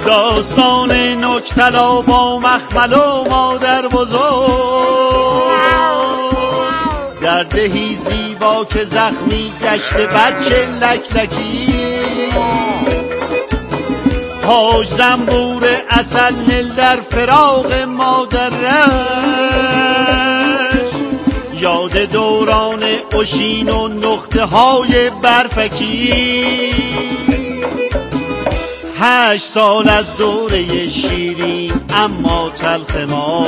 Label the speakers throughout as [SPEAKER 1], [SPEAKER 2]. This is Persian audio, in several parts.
[SPEAKER 1] داستان نکتلا با مخمل و مادر بزرگ، دردهی زیبا که زخمی گشته بچه لکلکی، هاج زنبور اصل نل در فراق مادرش، یاد دوران اوشین و نقطه های برفکی، 8 سال از دوره شیرین اما تلخ ما،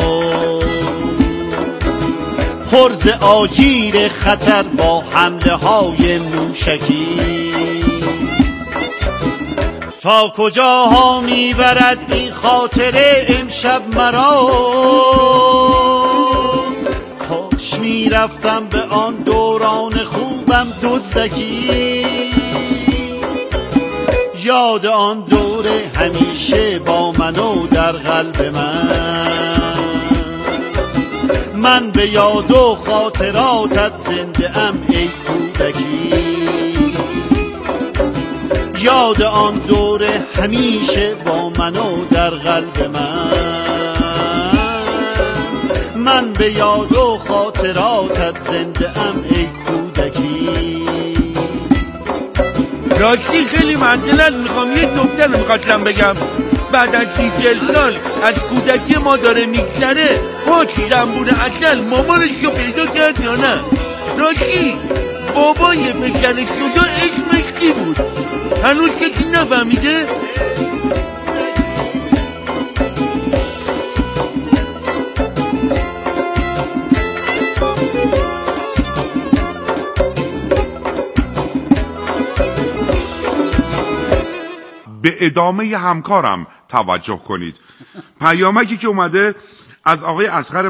[SPEAKER 1] خرز آجیر خطر با حمله های موشکی، تا کجاها میبرد این خاطره امشب مرا، کاش میرفتم به آن دوران خوبم دزدکی، یاد آن دوره همیشه با من و در قلب من به یاد و خاطراتت زنده ام ای کودکی، یاد آن دوره همیشه با من و در قلب من به یاد و خاطراتت زنده ام ای کودکی.
[SPEAKER 2] راستی خیلی منزلت میخوام یه نکته رو میخواستم بگم. بعد از 30 سال از کودکی ما داره میگذره، حاج زنبور اصل مامانش رو پیدا کرد یا نه؟ راستی بابای پسرش شده اسمش کی بود؟ هنوز کسی نفهمیده؟
[SPEAKER 3] به ادامه همکارم توجه کنید. پیامکی که اومده از آقای اصغر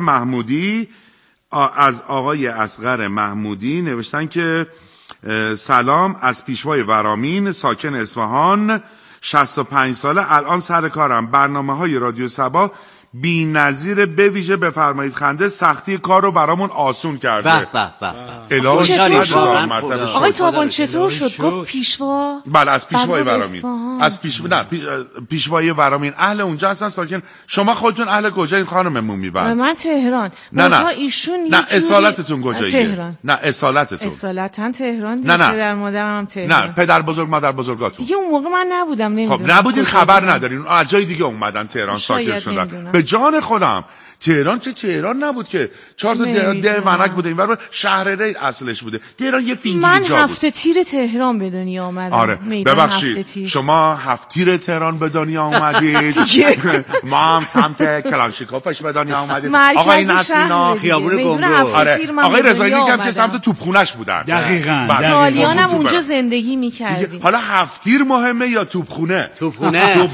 [SPEAKER 3] محمودی نوشتن که سلام، از پیشوای ورامین، ساکن اصفهان، 65 ساله، الان سر کارم. برنامه‌های رادیو صبا بی نظیر، به ویژه بفرمایید خنده سختی کار رو برامون آسون کرده.
[SPEAKER 4] آقای تابان چطور شد؟ گفت پیشوا؟
[SPEAKER 3] بله از پیشوای ورامین. از پیشوای ورامین اهل اونجا هستن، ساکن. شما خودتون اهل کجایین خانم مومی؟
[SPEAKER 4] من تهران.
[SPEAKER 3] نه
[SPEAKER 4] ایشون
[SPEAKER 3] نه اصالتتون کجاییه؟
[SPEAKER 4] تهران.
[SPEAKER 3] نه اصالتتون.
[SPEAKER 4] اصالتاً تهران دیگه.
[SPEAKER 3] نه.
[SPEAKER 4] پدر مادرم هم تهران.
[SPEAKER 3] نه پدر بزرگ مادر بزرگاتون
[SPEAKER 4] دیگه اون موقع من نبودم، نمیدونم.
[SPEAKER 3] خب نبودین، خبر ندارین، از جای دیگه اومدن تهران ساکن شدن. به جان خودم تهران چه تهران نبود که 4 تا ده ونک بوده، اینور شهر ری اصلش بوده. تهران یه فینگی جا بود.
[SPEAKER 4] من هفته تیر تهران به دنیا اومدم.
[SPEAKER 3] آره ببخشید شما هفت تیر تهران به دنیا اومدید. ما هم سمت کلانشیکوفش به دنیا اومدید.
[SPEAKER 4] آقای نسینا
[SPEAKER 3] خیابون گمرو. آره آقای رضایی هم که سمت توپخونه‌اش بودن.
[SPEAKER 5] دقیقاً.
[SPEAKER 4] سالیانم اونجا زندگی می‌کردیم.
[SPEAKER 3] حالا هفت تیر مهمه یا توپخونه؟
[SPEAKER 5] توپخونه.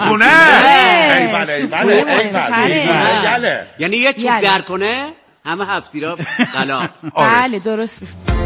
[SPEAKER 3] بله.
[SPEAKER 5] یعنی یه توپ در کنه همه هفتیرا غلاف.
[SPEAKER 4] بله درست.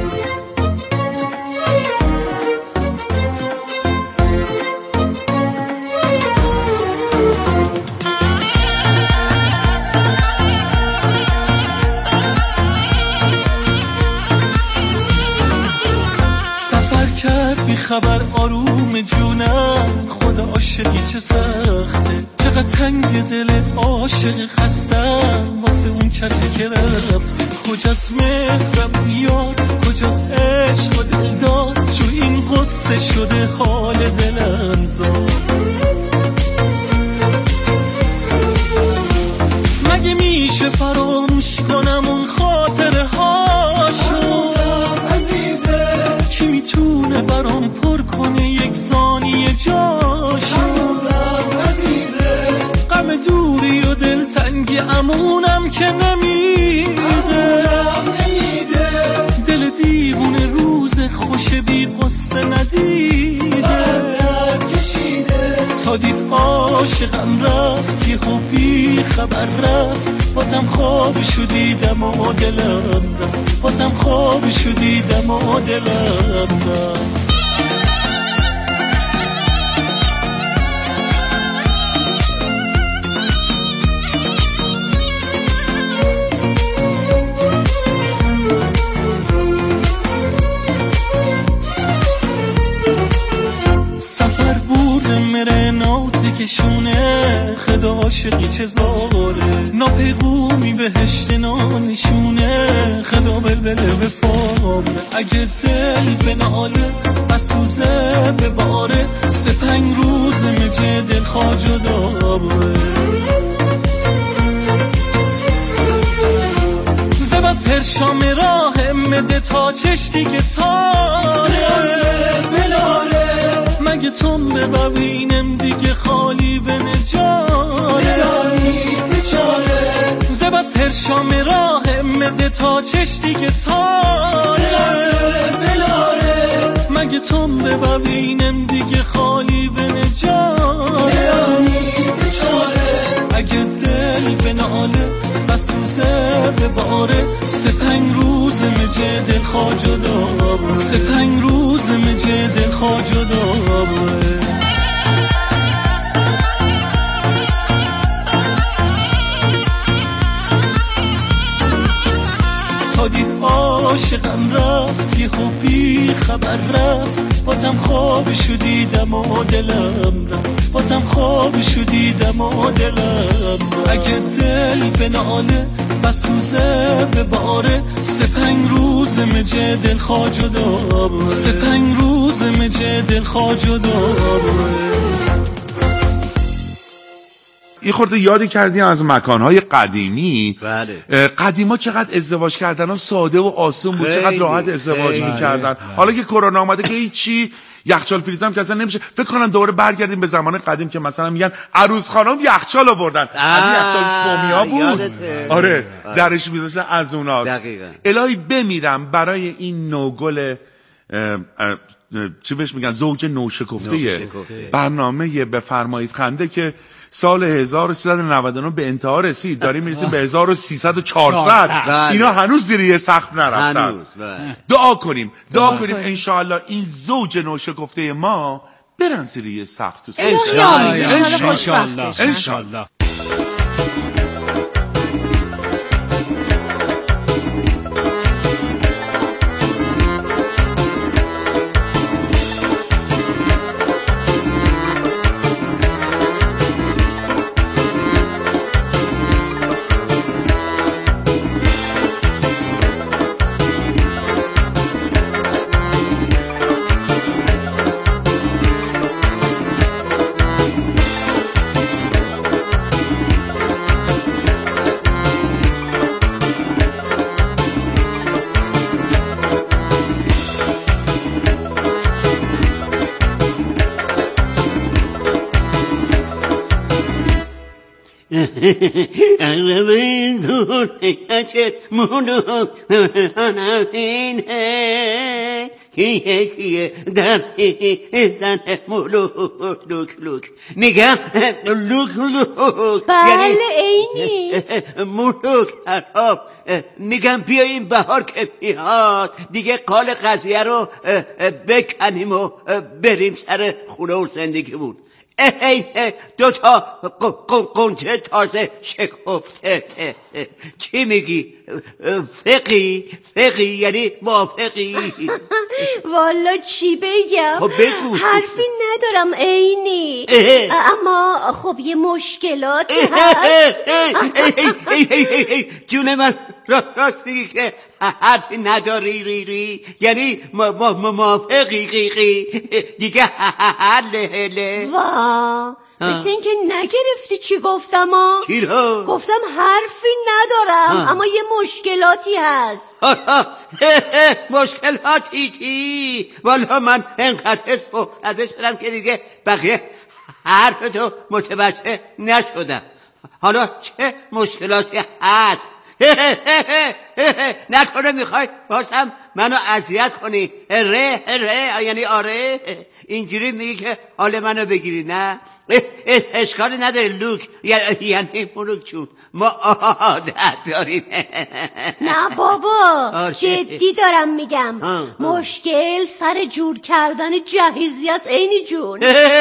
[SPEAKER 6] سفر کرد بی خبر آروم جونم، خدا عاشقی چه سخته، چقدر تنگ دل عاشق خستم واسه اون کسی که رفته. کجاست مهرم یاد، کجاست عشق و دلدار، تو این قصه شده حال دلم زار. مگه میشه فراموش کنم اون خاطره هاشو؟ کی میتونه برام پر کنه یک ثانیه جاشو؟ غم دوری و دلتنگی امونم که نمیده، دل دیوونه روز خوش بی قصه ندیده. تا دید عاشقم رفت یه خوبی خبر رفت، بازم خوابشو دیدم و دلم رفت، بازم خوابشو دیدم و دلم رفت. سفر برده ناتکشونه خدا عاشقی چه زاره ناپیغومی بهشت نانشونه خدا بلبله به فامه اگه دل به ناله بسوزه به باره 3-5 روز مجه دل خواجو داره زبز هر شام راه مده تا چش دیگه تاره بلاره مگه تون ببینم دیگه خالی به نجاره زبز هر شام راه مده تا چش دیگه تاره بلاره مگه تون ببینم دیگه خالی به نجاره اگه دل به ناله بسوزه به باره 3-5 روز مجه دل خواجو داره 3-5 روز مجه دل خواجو داره تا دید عاشقم رفت یه خوبی خبر رفت بازم خوابشو دیدم و دلم رفت بازم خوابشو دیدم و دلم اگه دل به ناله بسوزه به باره 3-5 روز مجه دل خواجو داره 3-5 روز مجه دل خواجو داره
[SPEAKER 3] یه خورده یادی کردیم از مکانهای قدیمی.
[SPEAKER 5] بله.
[SPEAKER 3] قدیما چقدر ازدواج کردن ساده و آسون بود، چقدر راحت ازدواج میکردن. حالا که کرونا آمده که هیچی، یخچال فریز هم که اصلا نمیشه. فکر کنم دوباره برگردیم به زمان قدیم که مثلا میگن عروس خانم یخچال آوردن، از یخچال فومیا بود. آره درش میذاشتن از اوناست.
[SPEAKER 5] دقیقاً.
[SPEAKER 3] الهی بمیرم برای این نوگل چی بهش میگن، زوج نوشکفته برنامه بفرمایید خنده که سال 1399 به انتها رسید، داریم میرسیم به 1300 اینا هنوز زیر یه سقف نرفتن. دعا کنیم انشاءالله این زوج نوشکفته ما برن زیر یه سقف تو انشاءالله.
[SPEAKER 5] کیه در زن لوک میگم لوک
[SPEAKER 7] بله اینی
[SPEAKER 5] مولوک حراب میگم بیاییم بهار که میاد دیگه قال قضیه رو بکنیم و بریم سر خونه و زندگی بود. دوتا قنچه تازه شکفته. چی میگی؟ فقی یعنی موافقی؟
[SPEAKER 7] والا چی بگم؟
[SPEAKER 5] خب بگو.
[SPEAKER 7] حرفی ندارم عینی، اما خب یه مشکلاتی هست.
[SPEAKER 5] جون من راست میگی که حرفی نداری ری یعنی موافقی دیگه هله.
[SPEAKER 7] مثل این که نگرفتی چی گفتم ها؟
[SPEAKER 5] چی رو؟
[SPEAKER 7] گفتم حرفی ندارم اما یه مشکلاتی هست.
[SPEAKER 5] مشکلاتی چی؟ والا من انقدر سفته شدم که دیگه بقیه حرفتو متوجه نشدم. حالا چه مشکلاتی هست؟ نکنه میخوای بازم منو اذیت کنی؟ ره یعنی آره اینجوری میگی که حال منو بگیری؟ نه اشکالی نداره لوک یعنی ملوک چون ما عادت داریم.
[SPEAKER 7] نه بابا جدی دارم میگم مشکل سر جور کردن جهیزی است عینی جون.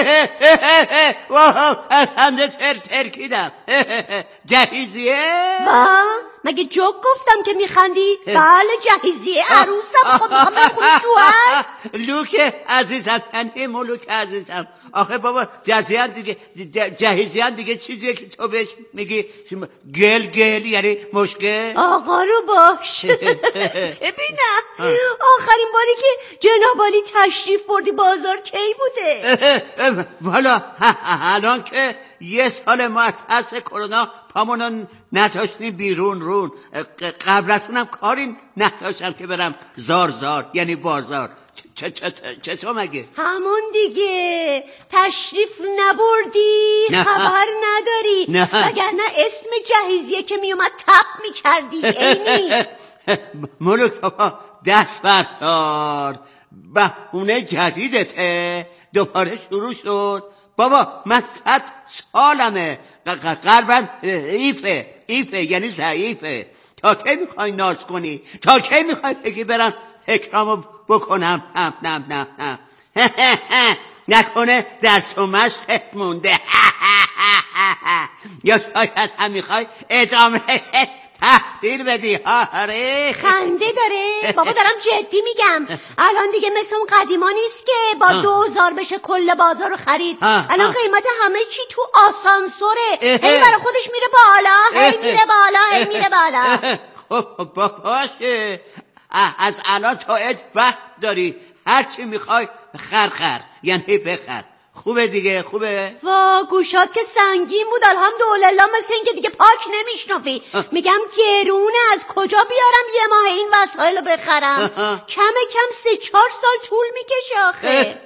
[SPEAKER 5] همده ترکیدم. جهیزیه؟
[SPEAKER 7] مگه جوک گفتم که میخندی؟ بله جهیزیه عروس هستم. خب میخوام برم خونه جوهر.
[SPEAKER 5] لوک عزیزم، یعنی ملوک عزیزم. آخه بابا جهیزیان دیگه چیزیه که تو بهش میگی گل یعنی مشکل.
[SPEAKER 7] آقا رو باش. ببینم آخرین باری که جناب عالی تشریف بردی بازار کی بوده؟
[SPEAKER 5] والا الان که 1 سال ما از ترس کرونا پامونو نذاشتیم بیرون رون. قبل از اونم کاری نداشتم که برم زار یعنی بازار. چطور مگه؟
[SPEAKER 7] همون دیگه تشریف نبردی.
[SPEAKER 5] نه.
[SPEAKER 7] خبر نداری.
[SPEAKER 5] نه.
[SPEAKER 7] وگرنه اسم جهیزیه که میومد تپ میکردی. اینی
[SPEAKER 5] ملوک بابا دست بردار، بهونه جدیدته دوباره شروع شد. بابا من 100 سالمه، قلبم ایفه یعنی ضعیفه. تا کی میخوای ناز کنی؟ تا کی میخوای بگی برم اکرامو بکنم؟ نه نکنه درس و مشقت مونده. یا شاید هم میخوای ادامه تحصیل بدی؟ آره
[SPEAKER 7] خنده داره. بابا دارم جدی میگم. الان دیگه مثل اون قدیما نیست که با 2000 بشه کل بازار رو خرید. الان قیمت همه چی تو آسانسوره. هی برای خودش میره بالا، هی میره بالا.
[SPEAKER 5] خب باشه، از الان تا وقت داری، هرچی میخوای خر یعنی بخر. خوبه دیگه، خوبه.
[SPEAKER 7] وا گوشات که سنگین بود الحمدلله، مثل این که دیگه پاک نمیشنفی. میگم گرونه، از کجا بیارم 1 ماه این وسایل رو بخرم؟ کم 3-4 سال طول میکشه آخه.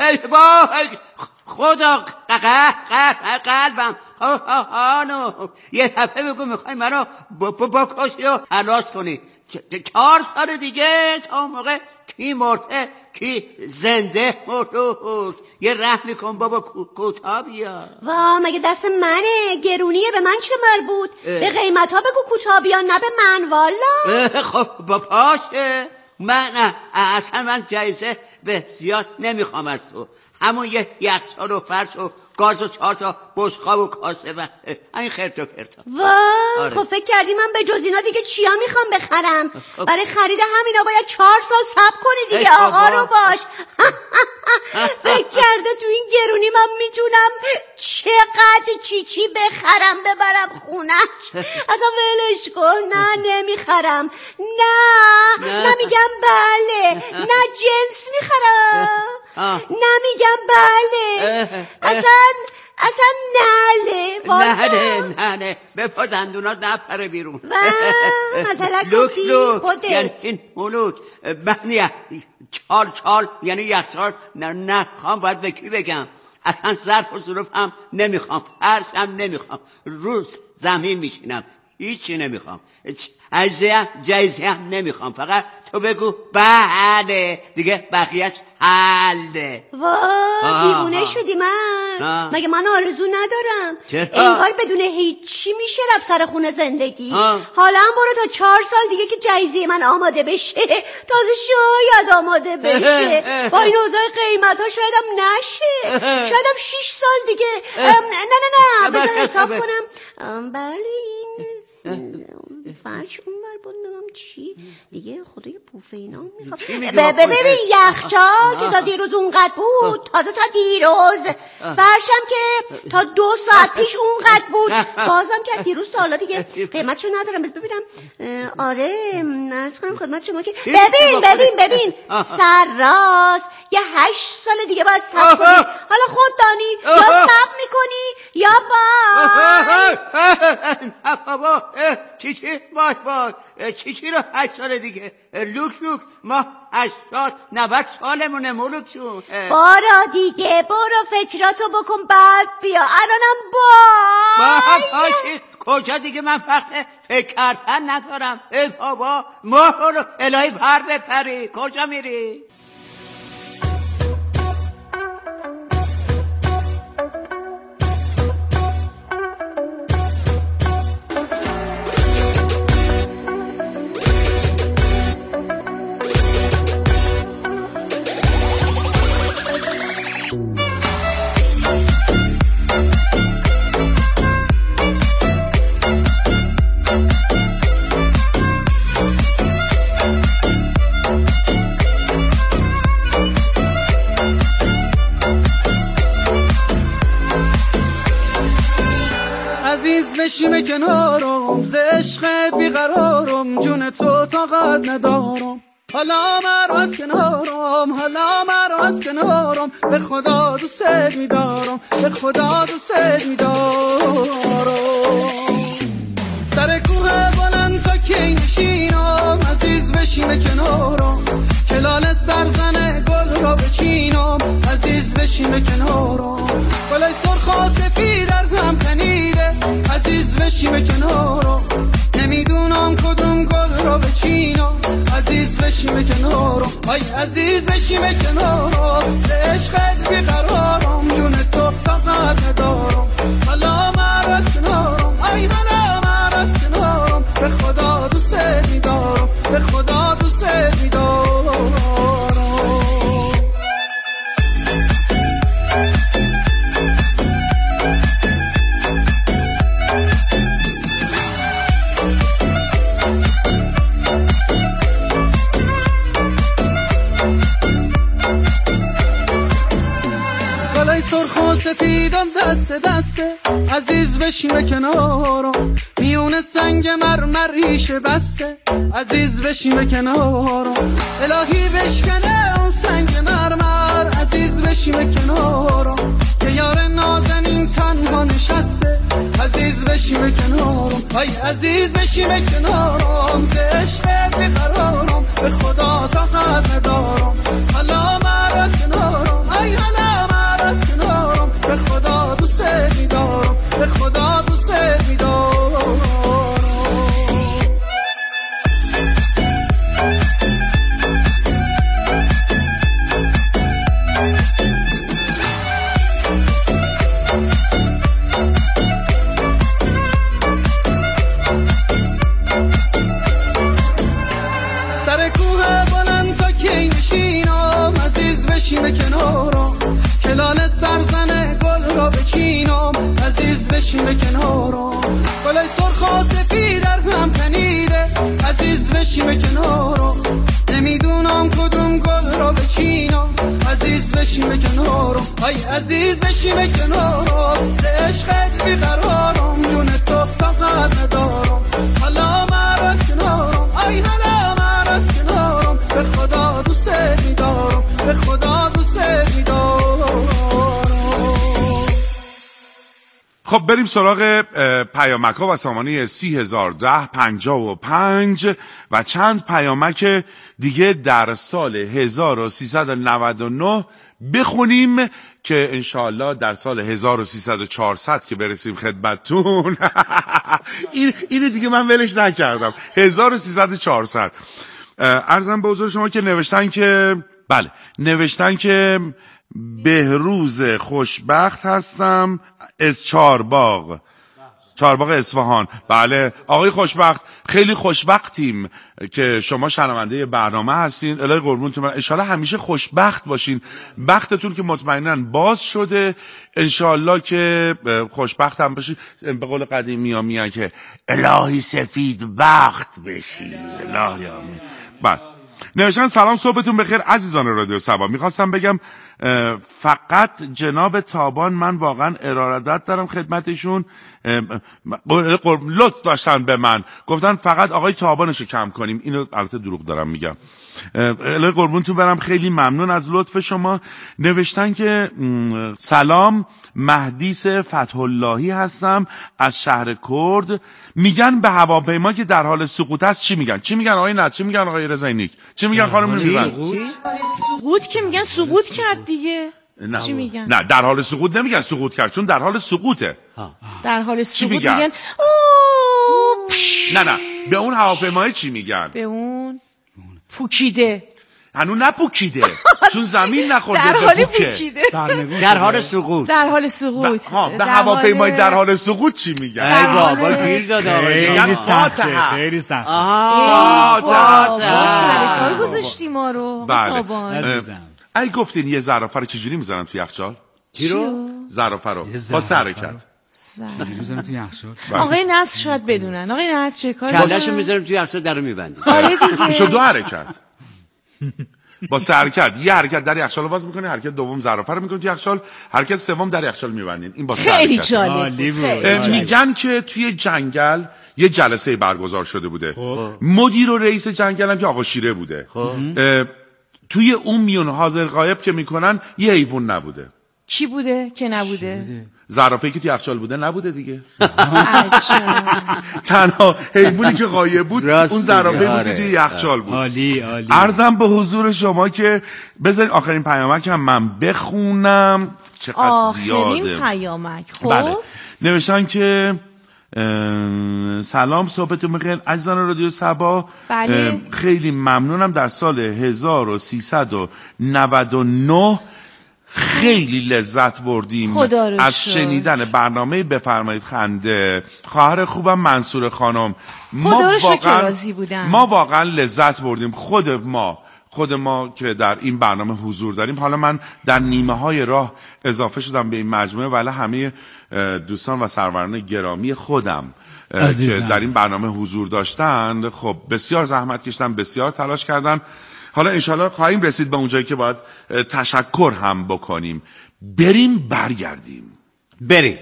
[SPEAKER 5] خدا قلبم آنو یه دفعه بگو میخوای منو بکشی و خلاص کنی. 4 سال دیگه تا موقع کی مرده کی زنده ملوک. یه رحمی کن بابا، کوتا بیا.
[SPEAKER 7] وا مگه دست منه؟ گرونیه، به من چه مربوط؟ به قیمت ها بگو کوتا بیا، نه به من والا.
[SPEAKER 5] خب با پاشه. من اصلا من جایزه به زیاد نمیخوام از تو. همون یه یخچال و فرش و گاز و 4 تا بشقاب و کاسه بسته، این خرت و پرتا.
[SPEAKER 7] وای خب فکر کردی من به جز اینا دیگه چیا میخوام بخرم؟ برای خرید همینا باید 4 سال صبر کنی دیگه. آقا رو باش. فکر کرده تو این گرونی من میتونم چقدر چیچی بخرم ببرم خونش؟ اصلا ولش کن. نه نمیخرم. نه میگم بله. نه جنس میخرم. نمیگم بله. اصلا
[SPEAKER 5] نه به پا دندونات نپره بیرون.
[SPEAKER 7] لوک
[SPEAKER 5] یعنی این ملوک من چال یعنی یخچال نخوام. باید به کی بگم؟ اصلا ظرف و ظروف هم نمیخوام، فرشم نمیخوام، روز زمین میشینم، هیچی نمیخوام، جایزه هم نمیخوام. فقط تو بگو بله دیگه، بقیهش حله.
[SPEAKER 7] وای دیوونه شدی من. مگه من آرزو ندارم؟ انگار بدون هیچی میشه رفت سر خونه زندگی. حالا هم برو تا 4 سال دیگه که جایزه من آماده بشه. تازه شاید آماده بشه. با این اوضاع قیمت ها شاید هم نشه. شاید هم 6 سال دیگه. نه بذار حساب کنم. بله این فرش اون بر بود. نگم چی دیگه، خدای بوفه اینا میخوام. ببین یخچال که تا دیروز اونقدر بود، تازه تا دیروز. فرشم که تا 2 ساعت پیش اونقدر بود، بازم که دیروز تا حالا دیگه قیمتشو ندارم. ببینم. آره نرس کنم خدمت شما که ببین سرراست یه 8 سال دیگه باید صبر کنی. حالا خود دانی یا صبر میکنی یا
[SPEAKER 5] بابا چی رو 8 سال دیگه؟ لوک ما 80-90 سالمونه ملوک جون.
[SPEAKER 7] برو دیگه، برو فکراتو بکن بعد بیا. الانم
[SPEAKER 5] باشی کجا دیگه من وقت فکر کردن ندارم. ای بابا ما رو الهی پر بپری، کجا میری؟
[SPEAKER 6] عزیز بشیم کنارم، ز عشقت بیقرارم، جون تو طاقت ندارم. حالا مرا از کنارم، حالا مرا از کنارم، به خدا دوست می‌دارم، به خدا دوست می‌دارم. سر کوه بلند تا کی نشینم، عزیز بشیم کنارم، کلال سرزن گل را بچینم، عزیز بشیم کنارم. گلای سرخ و سفید در هم تنیده، عزیز بشیم کنارم، نمیدونم کدوم گل را بچینم، عزیز بشیم کنارم. آی عزیز بشیم کنارم، ز عشقت بیقرارم، جون تو طاقت ندارم. حالا مرا از کنارم، آی حالا مرا از کنارم، به خدا دوست می‌دارم، به خدا دوست می‌دارم. سرخ و سفیدم دست دسته، عزیز بشیم کنارم، میون سنگ مرمر ریشه بسته، عزیز بشیم کنارم. الهی بشکنه اون سنگ مرمر، عزیز بشیم کنارم، که یار نازنین تنها نشسته، عزیز بشیم کنارم. آی عزیز بشیم کنارم، ز عشقت بیقرارم، به خدا طاقت ندارم. حالا مرا از کنارم، آی حالا مرا از کنارم، به خدا دوست می‌دارم، به خدا دوست می‌دارم. سر کوه بلند تا کی نشینم، عزیز بشیم کنارم، کلال سرزن گل را بچینم، عزیز بشیم کنارم. گلای سرخ و سفید در هم تنیده، عزیز بشیم کنارم، نمیدونم کدوم گل را بچینم، عزیز بشیم کنارم. آی عزیز بشیم کنارم، ز عشقت بیقرارم، جون تو طاقت ندارم. حالا مرا از کنارم، آی حالا مرا از کنارم، به خدا دوست می‌دارم، به خدا دوست می‌دارم.
[SPEAKER 3] خب بریم سراغ پیامک ها و سامانه 3010 55 و چند پیامک دیگه در سال 1399 بخونیم که انشاءالله در سال 1300 که برسیم خدمتتون این دیگه من ولش نکردم. 1300 عرضم به حضور شما که نوشتن که بهروز خوشبخت هستم از چارباغ اصفهان. بله آقای خوشبخت، خیلی خوشبختیم که شما شنونده برنامه هستین. الهی قربونتون برم، انشالله همیشه خوشبخت باشین، بختتون که مطمئناً باز شده، انشالله که خوشبخت هم باشین. به قول قدیمی ها میگن که الهی سفید بخت بشین، الهی آمین. بله نوشتن سلام صبحتون بخیر عزیزان رادیو صبا، میخواستم بگم فقط جناب تابان من واقعا ارادت دارم خدمتشون، لطف داشتن به من گفتن فقط آقای تابانشو کم کنیم. اینو البته دروغ دارم میگم. الهی قربونتون برم، خیلی ممنون از لطف شما. نوشتن که سلام مهدیس فتح اللهی هستم از شهر کرد، میگن به هواپیما که در حال سقوط است چی میگن آقای نت، چی میگن آقای رضایی نیک، چی میگن خانم میزن؟
[SPEAKER 4] سقوط که میگن سقوط کرد دیگه.
[SPEAKER 3] نه.
[SPEAKER 4] چی میگن؟
[SPEAKER 3] نه در حال سقوط نمیگن سقوط کرد، چون در حال سقوطه.
[SPEAKER 4] در حال سقوط
[SPEAKER 3] میگن؟ نه به اون هواپیمای چی میگن؟
[SPEAKER 4] به اون پوکیده.
[SPEAKER 3] هنو نپوکیده چون زمین نخورده،
[SPEAKER 4] در حال پوکیده،
[SPEAKER 5] در حال سقوط.
[SPEAKER 4] در حال سقوط.
[SPEAKER 3] به هواپیمای در حال سقوط چی میگن؟
[SPEAKER 5] ای بابا گیر داده
[SPEAKER 3] خیلی سخته،
[SPEAKER 8] خیلی سخته.
[SPEAKER 4] سر کار گذاشتی ما رو تابان.
[SPEAKER 3] ای گفتین یه زرافه رو چجوری میزنن تو یخچال؟
[SPEAKER 5] چی رو؟
[SPEAKER 3] زرافه رو با سر حرکت
[SPEAKER 8] چجوری میزنن تو یخچال؟
[SPEAKER 4] آقای نصر شاید بدونن. آقای نصر چه کاری؟
[SPEAKER 5] کلهشو میذاریم تو یخچال درو میبندیم.
[SPEAKER 4] آره دیگه.
[SPEAKER 3] میشه دو حرکت. با 3 حرکت. یه حرکت در یخچال باز میکنی، حرکت دوم ظرافه رو میکنی تو یخچال، حرکت سوم در یخچال میبندین. این با 3
[SPEAKER 4] خیلی
[SPEAKER 3] حرکت.
[SPEAKER 4] جالب.
[SPEAKER 3] میگن که توی جنگل یه جلسه برگزار شده بوده. مدیر و رئیس جنگل هم که آقا شیره بوده. توی اون میون حاضر غایب که میکنن یه حیوان نبوده.
[SPEAKER 4] کی بوده که نبوده؟
[SPEAKER 3] زرافه‌ای که تو یخچال بوده نبوده دیگه. تنها حیوانی که غایب بود اون زرافه‌ای بود که توی یخچال بود.
[SPEAKER 8] عالی.
[SPEAKER 3] عرضم به حضور شما که بذارید آخرین پیامک هم من بخونم. چقدر زیاده
[SPEAKER 4] آخرین پیامک. خب
[SPEAKER 3] بله. نوشتن که سلام، صبحتون بخیر عزیزان رادیو صبا.
[SPEAKER 4] بله.
[SPEAKER 3] خیلی ممنونم. در سال 1399 خیلی لذت بردیم از شنیدن برنامه بفرمایید خنده. خواهر خوبم منصور خانم، ما واقعا لذت بردیم. خود ما که در این برنامه حضور داریم. حالا من در نیمه های راه اضافه شدم به این مجموعه، ولی همه دوستان و سروران گرامی خودم که در این برنامه حضور داشتند خب بسیار زحمت کشیدن، بسیار تلاش کردن. حالا انشالله خواهیم رسید به اونجایی که باید تشکر هم بکنیم. بریم برگردیم.
[SPEAKER 5] بریم.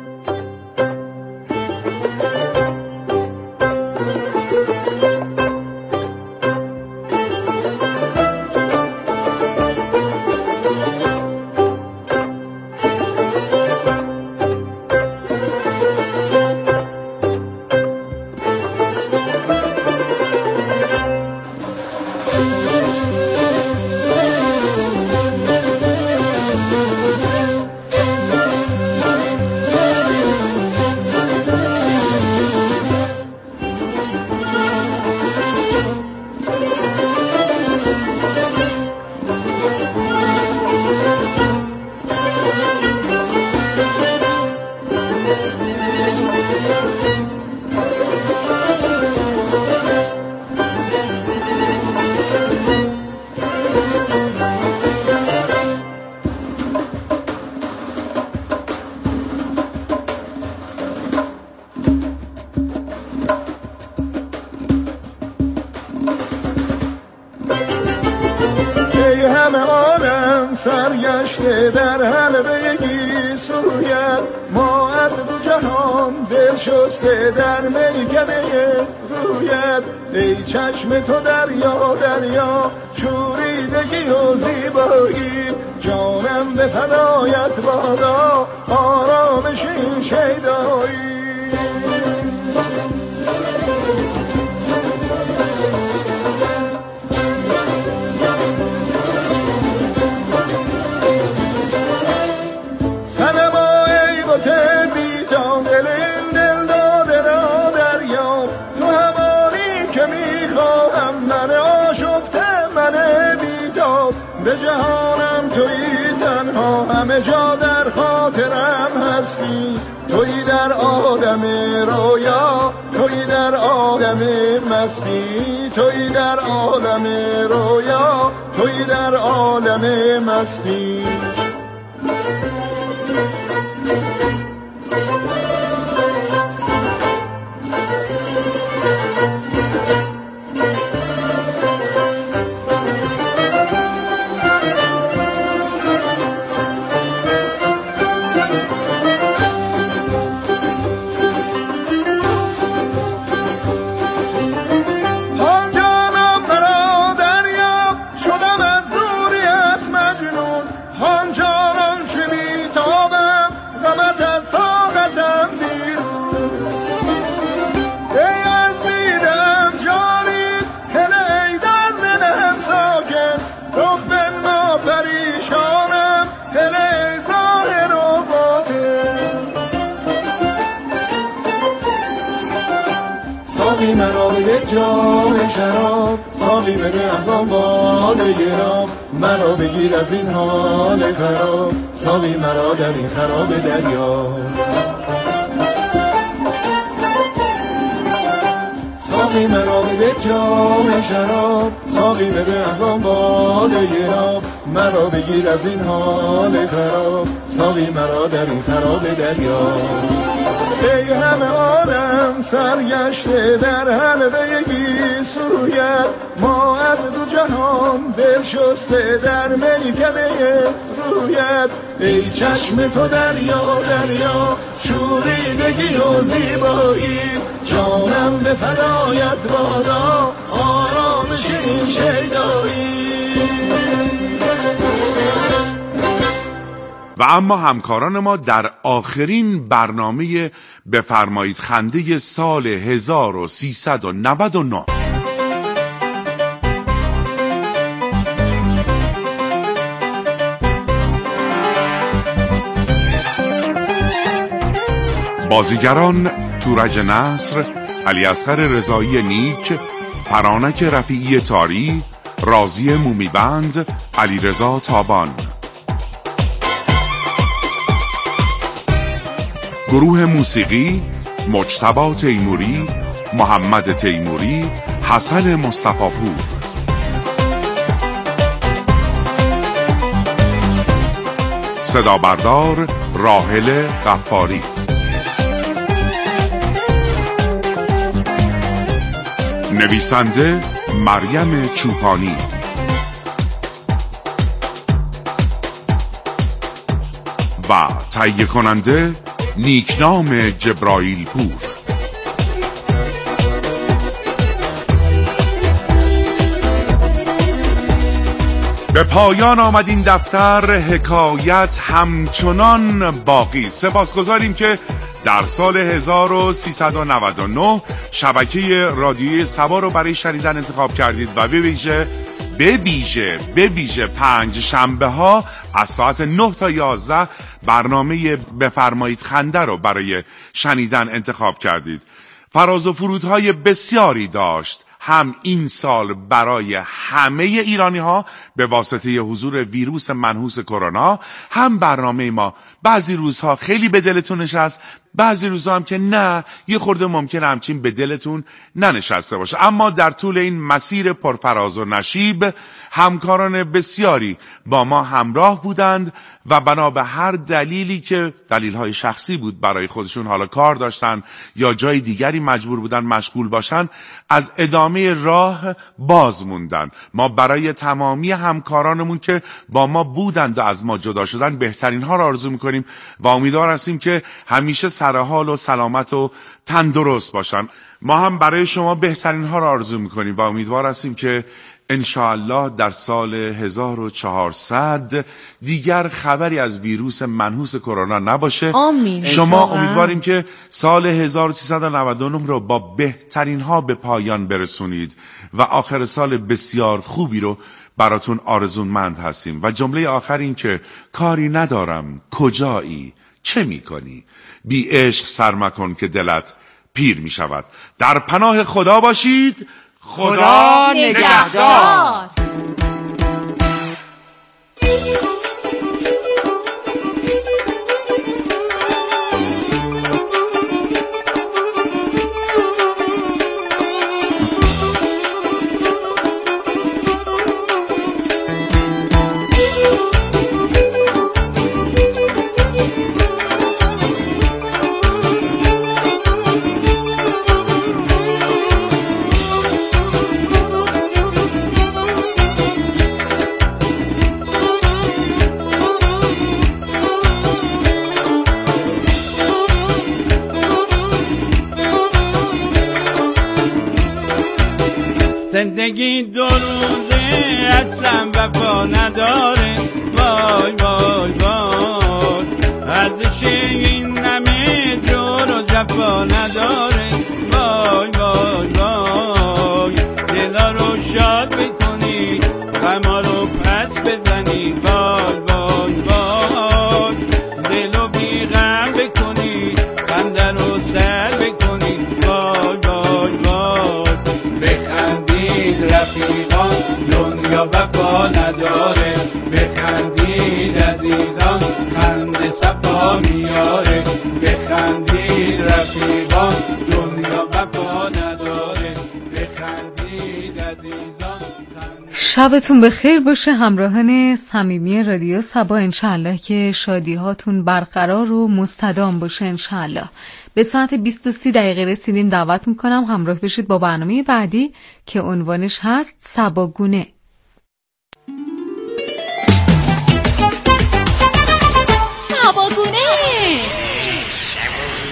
[SPEAKER 9] سرگشته در حلقه گیسویت، ما از دو جهان دل شسته در میکده رویت. ای چشم تو دریا دریا شوریدگی و زیبایی، جانم به فدایت بادا آرامش این شیدایی. به جهانم تویی تنها، همه جا در خاطرم هستی. تویی در عالم رویا، تویی در عالم مستی. تویی در عالم رویا، تویی در عالم مستی. مرا به یک جام شراب، ساقی بده از آن باده گرام. مرا بگیر از این حال خراب، ساقی مرا در این خراب دریا. ساقی مرا به یک جام شراب، ساقی بده از آن باده گرام. مرا بگیر از این حال خراب، ساقی مرا در این خراب دریا. ای همه عالم سرگشته در حلقه گیسویت، ما از دو جهان دل شسته در میکده رویت. ای چشم تو دریا دریا شوریدگی و زیبایی، جانم به فدایت بادا آرامش این شیدایی.
[SPEAKER 3] و اما همکاران ما در آخرین برنامه بفرمایید خنده سال 1399 بازیگران تورج نصر، علیاصغر رضایی نیک، فرانک رفیعی تاری، راضی مومیبند، علیرضا تابان. گروه موسیقی مجتبی تیموری، محمد تیموری، حسن مصطفی پور. صدا بردار راحل غفاری. نویسنده مریم چوپانی. و تهیه کننده نیکنام جبرائیل پور. به پایان آمد این دفتر، حکایت همچنان باقی. سپاسگزاریم که در سال 1399 شبکه رادیوی سبا رو برای شنیدن انتخاب کردید و به ویژه 5 شنبه ها از ساعت 9 تا 11 برنامه بفرمایید خنده رو برای شنیدن انتخاب کردید. فراز و فرودهای بسیاری داشت هم این سال برای همه ایرانی ها به واسطه حضور ویروس منحوس کرونا، هم برنامه ما بعضی روزها خیلی به دلتون نشست، بعضی روزها هم که نه، یه خورده ممکنه همچین به دلتون ننشسته باشه. اما در طول این مسیر پرفراز و نشیب همکاران بسیاری با ما همراه بودند و بنا به هر دلیلی که دلیل‌های شخصی بود برای خودشون، حالا کار داشتن یا جای دیگری مجبور بودن مشغول باشن، از ادامه راه باز موندن. ما برای تمامی همکارانمون که با ما بودند و از ما جدا شدن بهترین ها را آرزو میکنیم و امیدوار هستیم که همیشه سرحال و سلامت و تندرست باشن. ما هم برای شما بهترین ها را آرزو میکنیم و امیدوار هستیم که انشاءالله در سال 1400 دیگر خبری از ویروس منحوس کرونا نباشه.
[SPEAKER 4] آمین.
[SPEAKER 3] شما امیدواریم که سال 1399 رو با بهترین ها به پایان برسونید و آخر سال بسیار خوبی رو براتون آرزومند هستیم. و جمله آخر این که کاری ندارم کجایی چه میکنی، بی عشق سر مکن که دلت پیر میشود. در پناه خدا باشید. خدا نگهدار.
[SPEAKER 10] زندگی دو روزه اصلا وفا نداره، وای وای وای، ارزش این همه جور و جفا نداره، وای وای وای، دلا رو شاد بکنی غما رو پس بزنی، وای وای وای، دلو بی غم بکنی خنده رو سر بکنی، وای وای وای، بخندید رفیقان دنیا وفا نداره، بخندید عزیزان خنده صفا میاره، بخندید رفیقان دنیا وفا نداره، بخندید عزیزان.
[SPEAKER 11] شبتون بخیر باشه همراهان صمیمی رادیو صبا. انشالله که شادی هاتون برقرار و مستدام باشه انشالله. به ساعت 20:30 رسیدیم. دعوت میکنم همراه بشید با برنامه بعدی که عنوانش هست صباگونه.